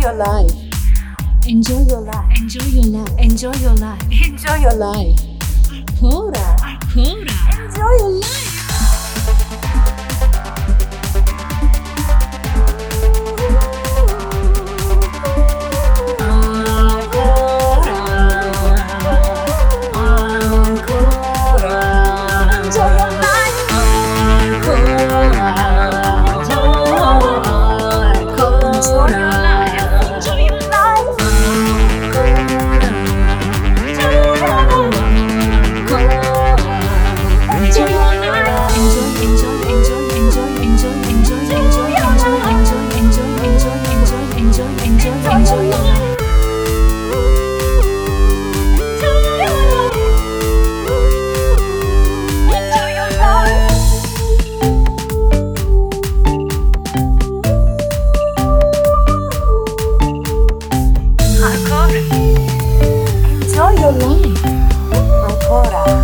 your life. Enjoy your life. Enjoy your life. Enjoy your life. Enjoy your life. Ancora. Ancora. Enjoy your life. Enjoy your life. Ancora.